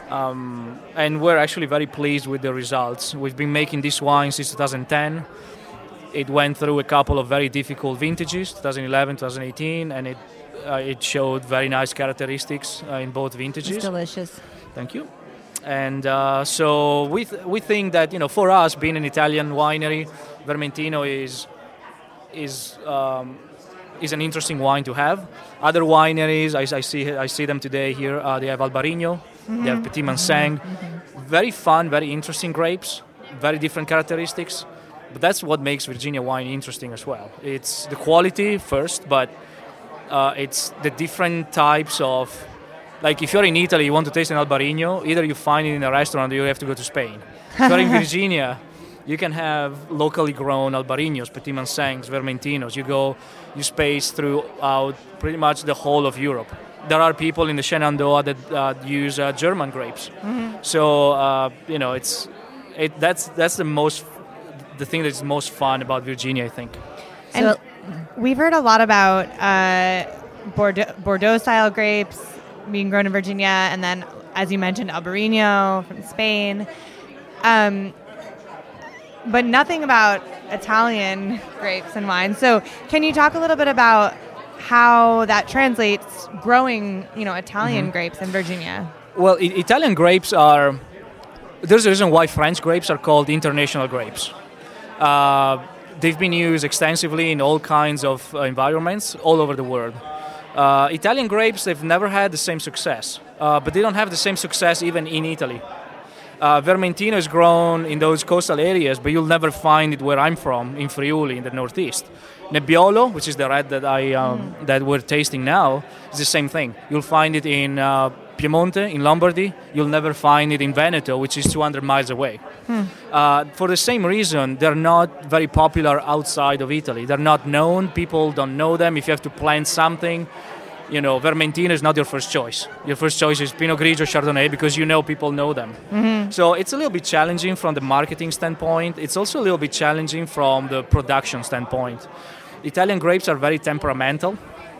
Um, and we're actually very pleased with the results. We've been making this wine since two thousand ten. it went through a couple of very difficult vintages, twenty eleven, twenty eighteen, and it uh, it showed very nice characteristics uh, in both vintages. It's delicious. Thank you. And uh, so we th- we think that, you know, for us, being an Italian winery, Vermentino is is um, is an interesting wine to have. Other wineries, I, I see I see them today here. Uh, they have Albarino, mm-hmm. they have Petit Manseng. Mm-hmm. Very fun, very interesting grapes, very different characteristics. But that's what makes Virginia wine interesting as well. It's the quality first, but uh, it's the different types of. Like if you're in Italy, you want to taste an Albarino, either you find it in a restaurant or you have to go to Spain. If you're in Virginia, you can have locally grown Albarinos, Petit Mansengs, Vermentinos. You go, you space throughout pretty much the whole of Europe. There are people in the Shenandoah that uh, use uh, German grapes. Mm-hmm. So, uh, you know, it's it, that's that's the most, the thing that's most fun about Virginia, I think. And so, we've heard a lot about uh, Bordeaux, Bordeaux-style grapes being grown in Virginia, and then, as you mentioned, Albarino from Spain. Um, but nothing about Italian grapes and wine. So can you talk a little bit about how that translates growing, you know, Italian mm-hmm. grapes in Virginia? Well, I- Italian grapes are, there's a reason why French grapes are called international grapes. Uh, they've been used extensively in all kinds of uh, environments all over the world. Uh, Italian grapes, they've never had the same success, uh, but they don't have the same success even in Italy. Uh, Vermentino is grown in those coastal areas, but you'll never find it where I'm from, in Friuli, in the northeast. Nebbiolo, which is the red that I um, mm. that we're tasting now, is the same thing. You'll find it in uh, Piemonte, in Lombardy. You'll never find it in Veneto, which is two hundred miles away. Hmm. Uh, for the same reason, they're not very popular outside of Italy. They're not known. People don't know them. If you have to plant something, you know, Vermentino is not your first choice. Your first choice is Pinot Grigio, Chardonnay, because you know people know them. Mm-hmm. So it's a little bit challenging from the marketing standpoint. It's also a little bit challenging from the production standpoint. Italian grapes are very temperamental.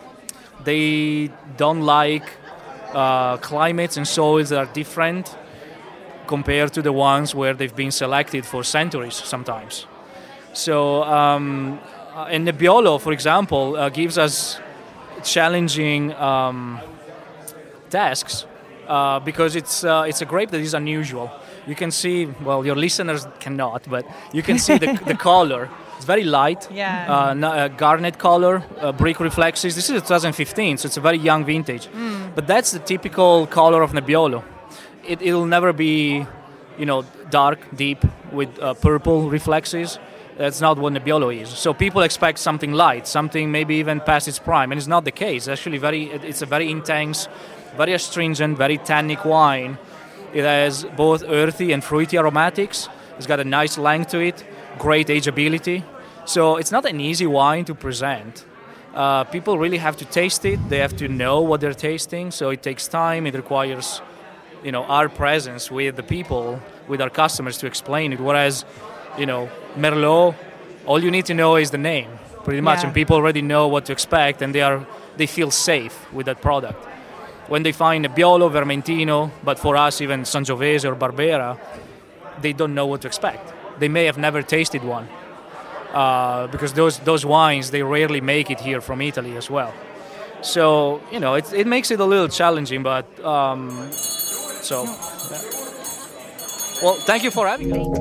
They don't like uh, climates and soils that are different compared to the ones where they've been selected for centuries sometimes. So, um, and Nebbiolo, for example, uh, gives us challenging um, tasks uh, because it's uh, it's a grape that is unusual. You can see, well, your listeners cannot, but you can see the, the color. It's very light, yeah. uh, n- uh, garnet color, uh, brick reflexes. This is twenty fifteen, so it's a very young vintage. Mm. But that's the typical color of Nebbiolo. It, it'll never be, you know, dark, deep with uh, purple reflexes. That's not what Nebbiolo is. So people expect something light, something maybe even past its prime, and it's not the case. Actually, very, it's a very intense, very astringent, very tannic wine. It has both earthy and fruity aromatics. It's got a nice length to it, great ageability. So it's not an easy wine to present. Uh, people really have to taste it. They have to know what they're tasting. So it takes time. It requires, you know, our presence with the people, with our customers to explain it. Whereas, you know, Merlot, all you need to know is the name, pretty much, yeah. and people already know what to expect, and they are they feel safe with that product. When they find Nebbiolo, Vermentino, but for us even Sangiovese or Barbera, they don't know what to expect. They may have never tasted one, uh, because those those wines, they rarely make it here from Italy as well. So, you know, it it makes it a little challenging, but um, so. Yeah. Well, thank you for having me.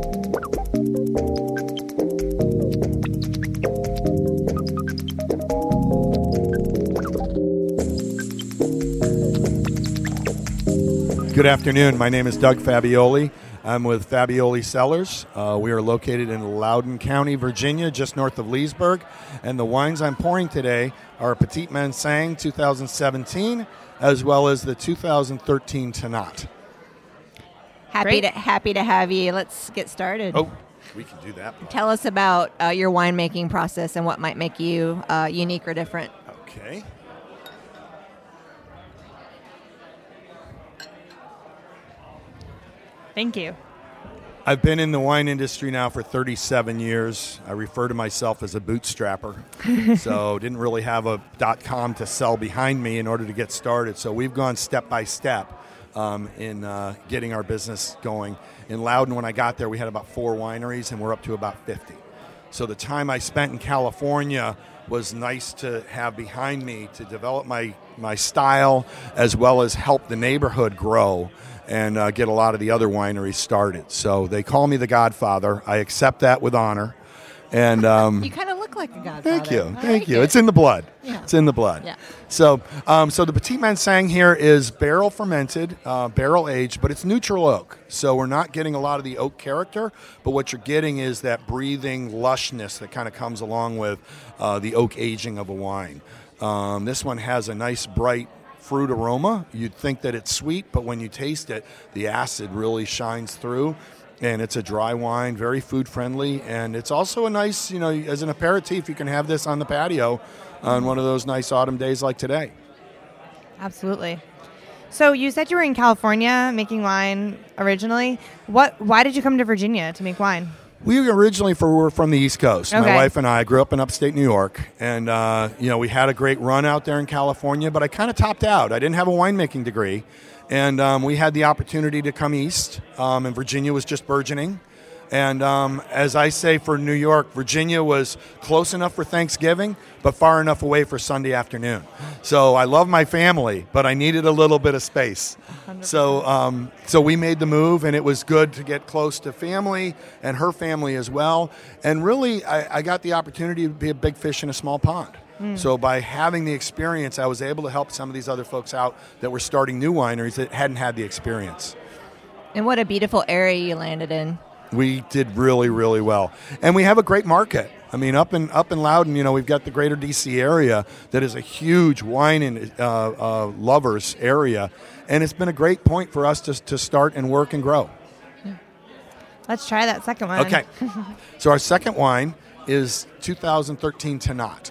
Good afternoon. My name is Doug Fabioli. I'm with Fabioli Cellars. Uh, we are located in Loudoun County, Virginia, just north of Leesburg. And the wines I'm pouring today are Petit Manseng two thousand seventeen, as well as the two thousand thirteen Tannat. Happy to happy to have you. Let's get started. Oh, we can do that part. Tell us about uh, your winemaking process and what might make you uh, unique or different. Okay. Thank you. I've been in the wine industry now for thirty-seven years. I refer to myself as a bootstrapper. So didn't really have a .com to sell behind me in order to get started. So we've gone step by step um, in uh, getting our business going. In Loudoun, when I got there, we had about four wineries, and we're up to about fifty. So the time I spent in California was nice to have behind me to develop my, my style as well as help the neighborhood grow and uh, get a lot of the other wineries started. So they call me the Godfather. I accept that with honor. And um, You kind of look like a godfather. thank you, I thank like you. it. It's in the blood. Yeah. It's in the blood. Yeah. So, um, so the Petit Manseng here is barrel fermented, uh, barrel aged, but it's neutral oak. So we're not getting a lot of the oak character, but what you're getting is that breathing lushness that kind of comes along with uh, the oak aging of a wine. Um, this one has a nice bright fruit aroma. You'd think that it's sweet, but when you taste it, the acid really shines through. And it's a dry wine, very food friendly, and it's also a nice, you know, as an aperitif, you can have this on the patio on one of those nice autumn days like today. Absolutely. So you said you were in California making wine originally. What? Why did you come to Virginia to make wine? We originally for, were from the East Coast. Okay. My wife and I grew up in upstate New York, and uh, you know we had a great run out there in California. But I kind of topped out. I didn't have a winemaking degree, and um, we had the opportunity to come east. Um, and Virginia was just burgeoning. And um, as I say for New York, Virginia was close enough for Thanksgiving, but far enough away for Sunday afternoon. So I love my family, but I needed a little bit of space. one hundred percent. So um, so we made the move, and it was good to get close to family and her family as well. And really, I, I got the opportunity to be a big fish in a small pond. Mm. So by having the experience, I was able to help some of these other folks out that were starting new wineries that hadn't had the experience. And what a beautiful area you landed in. We did really, really well. And we have a great market. I mean, up in up in Loudoun, you know, we've got the greater D C area that is a huge wine and uh, uh, lovers area. And it's been a great point for us to, to start and work and grow. Let's try that second one. Okay. So our second wine is two thousand thirteen Tannat.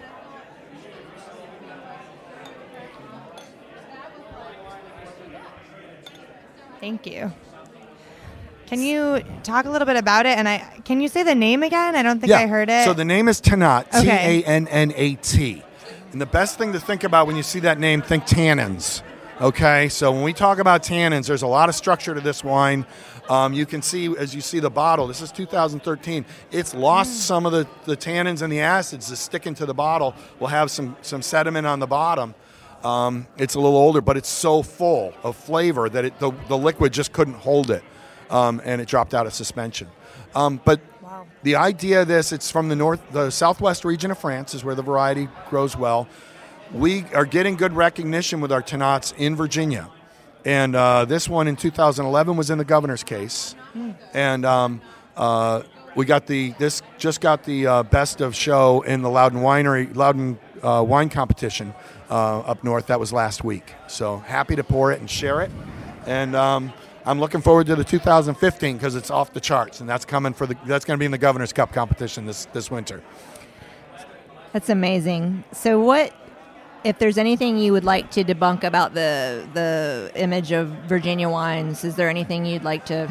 Thank you. Can you talk a little bit about it? And I can you say the name again? I don't think yeah. I heard it. So the name is Tannat, Okay. T A N N A T. And the best thing to think about when you see that name, think tannins. Okay, so when we talk about tannins, there's a lot of structure to this wine. Um, you can see, as you see the bottle, this is two thousand thirteen. It's lost mm. some of the, the tannins and the acids that's sticking to the bottle. We'll have some, some sediment on the bottom. Um, it's a little older, but it's so full of flavor that it, the, the liquid just couldn't hold it. Um, and it dropped out of suspension. Um, but wow. The idea of this, it's from the north, the southwest region of France is where the variety grows well. We are getting good recognition with our Tannats in Virginia. And uh, this one in two thousand eleven was in the governor's case. Mm. And um, uh, we got the, this just got the uh, best of show in the Loudoun Winery, Loudoun uh, Wine Competition uh, up north. That was last week. So happy to pour it and share it. And um, I'm looking forward to the two thousand fifteen because it's off the charts, and that's coming for the. That's going to be in the Governor's Cup competition this this winter. That's amazing. So, what if there's anything you would like to debunk about the the image of Virginia wines? Is there anything you'd like to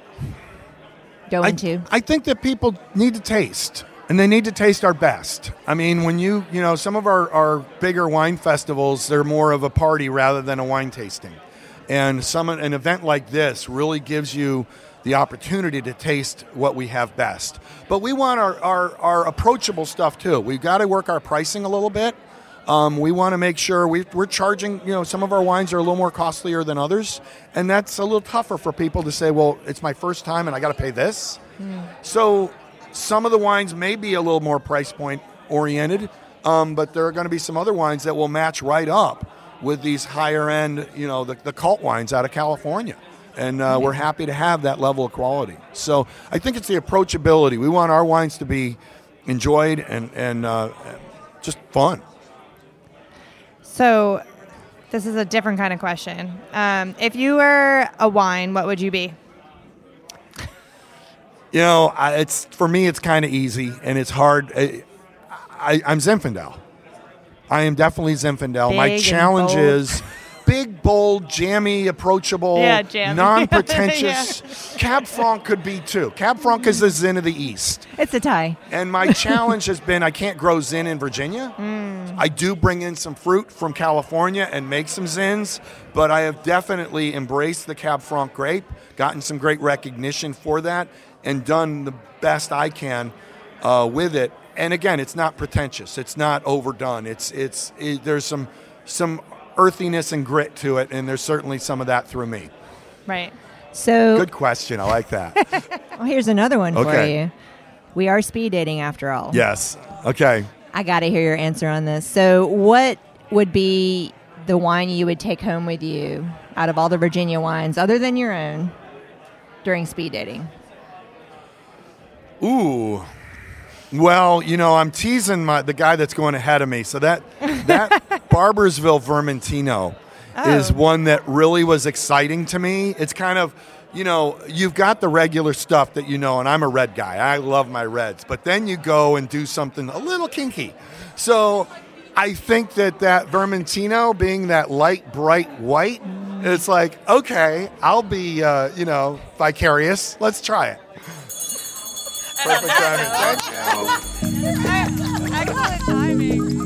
go I, into? I think that people need to taste, and they need to taste our best. I mean, when you you know some of our our bigger wine festivals, they're more of a party rather than a wine tasting. And some an event like this really gives you the opportunity to taste what we have best. But we want our, our, our approachable stuff too. We've got to work our pricing a little bit. Um, we want to make sure we, we're charging, you know, some of our wines are a little more costlier than others. And that's a little tougher for people to say, well, it's my first time and I got to pay this. Mm. So some of the wines may be a little more price point oriented, um, but there are going to be some other wines that will match right up with these higher end, you know, the, the cult wines out of California. And uh, we're happy to have that level of quality. So I think it's the approachability. We want our wines to be enjoyed and, and uh, just fun. So this is a different kind of question. Um, if you were a wine, what would you be? You know, I, it's for me, it's kind of easy and it's hard. I, I, I'm Zinfandel. I am definitely Zinfandel. Big My challenge and bold. is big, bold, jammy, approachable, yeah, jammy. non-pretentious. Yeah. Cab Franc could be too. Cab Franc is the Zin of the East. It's a tie. And my challenge has been I can't grow Zin in Virginia. Mm. I do bring in some fruit from California and make some Zins, but I have definitely embraced the Cab Franc grape, gotten some great recognition for that, and done the best I can uh, with it. And again, it's not pretentious. It's not overdone. It's it's it, there's some some earthiness and grit to it, and there's certainly some of that through me. Right. So good question. I like that. Well, here's another one for Okay. you. We are speed dating after all. Yes. Okay. I got to hear your answer on this. So, what would be the wine you would take home with you out of all the Virginia wines, other than your own, during speed dating? Ooh. Well, you know, I'm teasing my the guy that's going ahead of me. So that that Barbersville Vermentino is one that really was exciting to me. It's kind of, you know, you've got the regular stuff that you know, and I'm a red guy. I love my reds. But then you go and do something a little kinky. So I think that that Vermentino, being that light, bright white, it's like, okay, I'll be, uh, you know, vicarious. Let's try it. Perfect timing. Thank you. Excellent timing.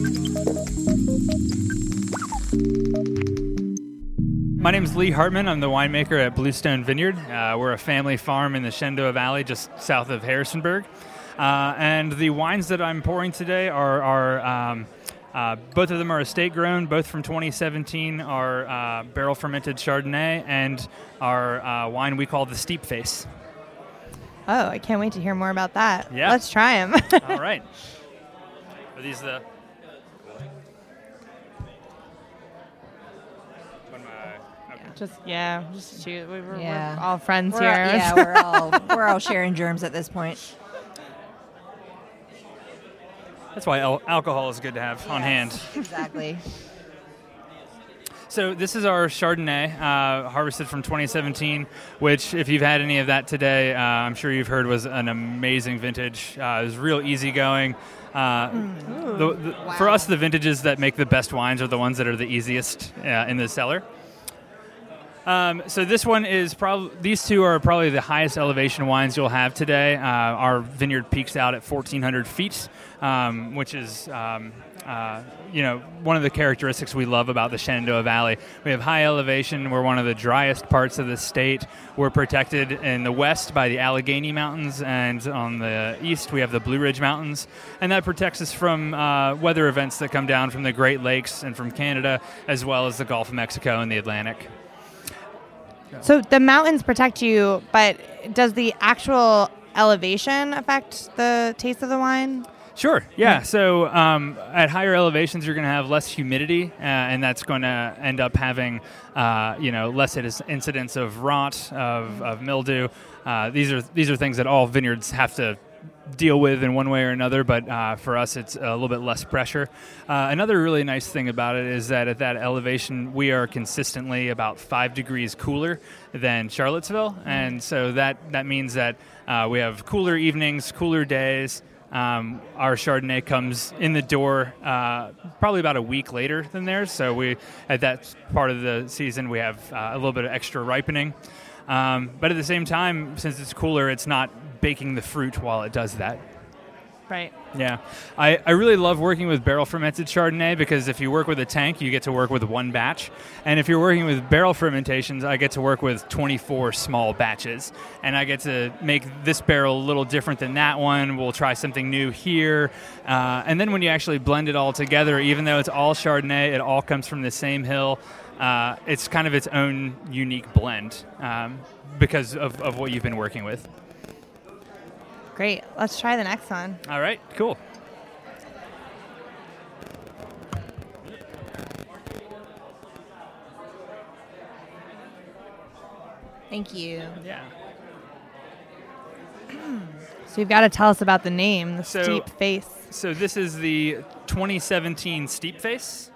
My name's Lee Hartman. I'm the winemaker at Bluestone Vineyard. Uh, we're a family farm in the Shenandoah Valley, just south of Harrisonburg. Uh, and the wines that I'm pouring today are, are um, uh, both of them are estate grown, both from twenty seventeen, are uh, barrel fermented Chardonnay, and our uh, wine we call the Steep Face. Oh, I can't wait to hear more about that. Yeah. Let's try them. All right. Are these the... Just yeah, just shoot. We were, Yeah. we're all friends We're here. all- yeah, we're all we're all sharing germs at this point. That's why al- alcohol is good to have on hand. Exactly. So this is our Chardonnay, uh, harvested from twenty seventeen, which, if you've had any of that today, uh, I'm sure you've heard was an amazing vintage. Uh, it was real easygoing. Uh, the, the, For us, the vintages that make the best wines are the ones that are the easiest uh, in the cellar. Um, so this one is probably, these two are probably the highest elevation wines you'll have today. Uh, our vineyard peaks out at fourteen hundred feet, um, which is, um, uh, you know, one of the characteristics we love about the Shenandoah Valley. We have high elevation. We're one of the driest parts of the state. We're protected in the west by the Allegheny Mountains, and on the east we have the Blue Ridge Mountains, and that protects us from uh, weather events that come down from the Great Lakes and from Canada, as well as the Gulf of Mexico and the Atlantic. So the mountains protect you, but does the actual elevation affect the taste of the wine? Sure, yeah. So um, at higher elevations, you're going to have less humidity, uh, and that's going to end up having, uh, you know, less incidence of rot, of, of mildew. Uh, these are these are things that all vineyards have to deal with in one way or another, but uh, for us it's a little bit less pressure. Uh, another really nice thing about it is that at that elevation we are consistently about five degrees cooler than Charlottesville, and so that, that means that uh, we have cooler evenings, cooler days. Um, our Chardonnay comes in the door uh, probably about a week later than theirs, so we at that part of the season we have uh, a little bit of extra ripening. Um, but at the same time, since it's cooler, it's not baking the fruit while it does that. Right. Yeah. I, I really love working with barrel fermented Chardonnay because if you work with a tank, you get to work with one batch. And if you're working with barrel fermentations, I get to work with twenty-four small batches. And I get to make this barrel a little different than that one. We'll try something new here. Uh, and then when you actually blend it all together, even though it's all Chardonnay, it all comes from the same hill. Uh, it's kind of its own unique blend um, because of, of what you've been working with. Great. Let's try the next one. All right, cool. Thank you. Yeah. So you've got to tell us about the name, the So- Steep Face. So this is the twenty seventeen Steep Face.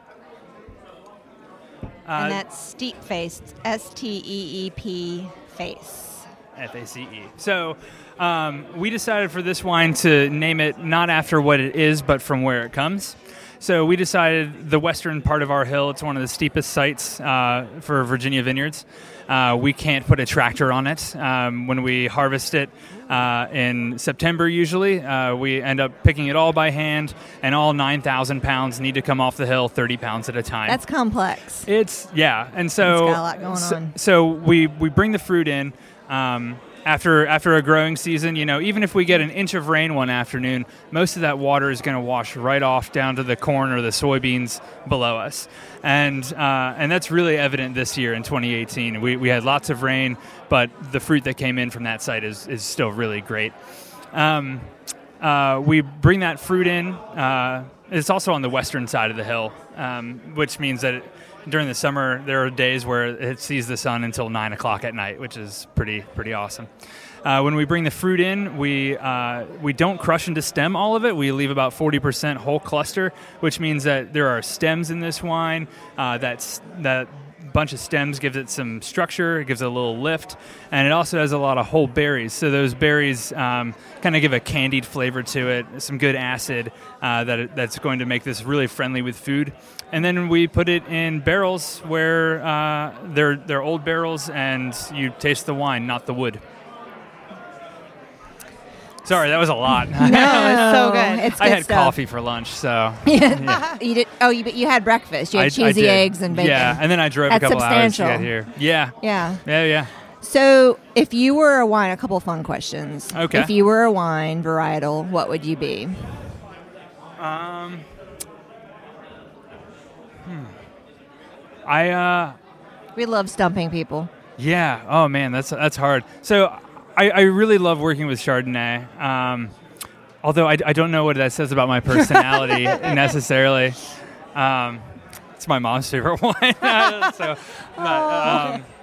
Uh, And that's steep faced, S T E E P face. F A C E. So um, we decided for this wine to name it not after what it is, but from where it comes. So we decided the western part of our hill, it's one of the steepest sites uh, for Virginia vineyards. Uh, we can't put a tractor on it. Um, when we harvest it uh, in September usually, uh, we end up picking it all by hand, and all nine thousand pounds need to come off the hill thirty pounds at a time. That's complex. It's, yeah. And so, It's got a lot going so, on. so we, we bring the fruit in. Um, after after a growing season, you know, even if we get an inch of rain one afternoon, most of that water is going to wash right off down to the corn or the soybeans below us. And uh, and that's really evident this year in twenty eighteen. We we had lots of rain, but the fruit that came in from that site is, is still really great. Um, uh, we bring that fruit in. Uh, it's also on the western side of the hill, um, which means that it, during the summer, there are days where it sees the sun until nine o'clock at night, which is pretty pretty awesome. Uh, when we bring the fruit in, we uh, we don't crush into stem all of it. We leave about forty percent whole cluster, which means that there are stems in this wine. Uh, that's that bunch of stems gives it some structure, it gives it a little lift, and it also has a lot of whole berries. So those berries um, kind of give a candied flavor to it, some good acid uh, that it, that's going to make this really friendly with food. And then we put it in barrels where uh, they're they're old barrels, and you taste the wine, not the wood. Sorry, that was a lot. No, it's so good. It's I good had stuff. coffee for lunch, so yeah. You did. Oh, you, but you had breakfast. You had I, cheesy I did. eggs and bacon. Yeah, and then I drove That's a couple hours to substantial. get here. Yeah. Yeah. Yeah, yeah. So, if you were a wine, a couple fun questions. Okay. If you were a wine varietal, what would you be? Um. Hmm. I uh. We love stumping people. Yeah. Oh man, that's that's hard. So I, I really love working with Chardonnay. Um, although I, I don't know what that says about my personality necessarily. Um, it's my mom's favorite wine. so, but, um,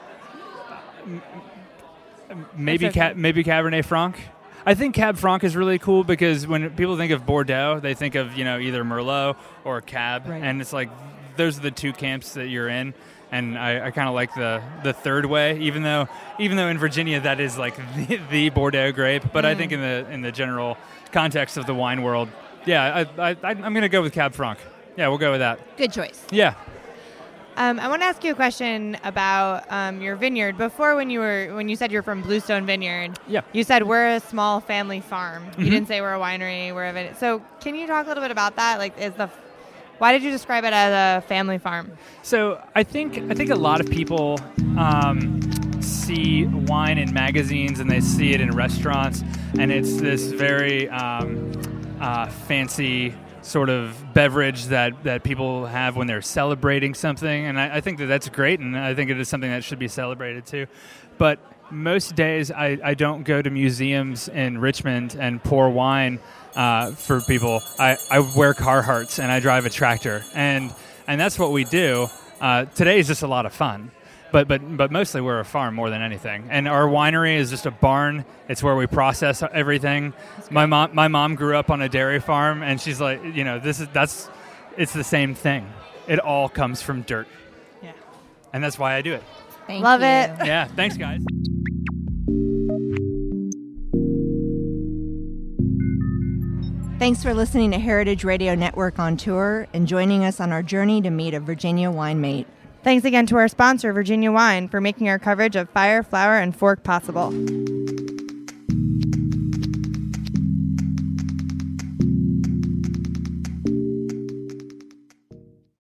m- maybe okay. ca- maybe Cabernet Franc. I think Cab Franc is really cool because when people think of Bordeaux, they think of, you know, either Merlot or Cab, Right. and it's like those are the two camps that you're in. And I, I kind of like the, the third way, even though even though in Virginia that is like the, the Bordeaux grape. But Mm. I think in the in the general context of the wine world, yeah, I, I, I'm going to go with Cab Franc. Yeah, we'll go with that. Good choice. Yeah. Um, I want to ask you a question about um, your vineyard. Before, when you were when you said you're from Bluestone Vineyard, Yeah. you said we're a small family farm. You Mhm. didn't say we're a winery. We're a vineyard. So, can you talk a little bit about that? Like, is the why did you describe it as a family farm? So I think I think a lot of people um, see wine in magazines and they see it in restaurants, and it's this very um, uh, fancy sort of beverage that, that people have when they're celebrating something, and I, I think that that's great, and I think it is something that should be celebrated too. But most days I, I don't go to museums in Richmond and pour wine uh, for people. I, I wear Carhartts and I drive a tractor, and and that's what we do. Uh, today is just a lot of fun, but but but mostly we're a farm more than anything. And our winery is just a barn. It's where we process everything. My mom my mom grew up on a dairy farm, and she's like, you know, this is that's it's the same thing. It all comes from dirt. Yeah. And that's why I do it. Thank Love you. it. Yeah, thanks guys. Thanks for listening to Heritage Radio Network on tour and joining us on our journey to meet a Virginia winemate. Thanks again to our sponsor, Virginia Wine, for making our coverage of Fire, Flower, and Fork possible.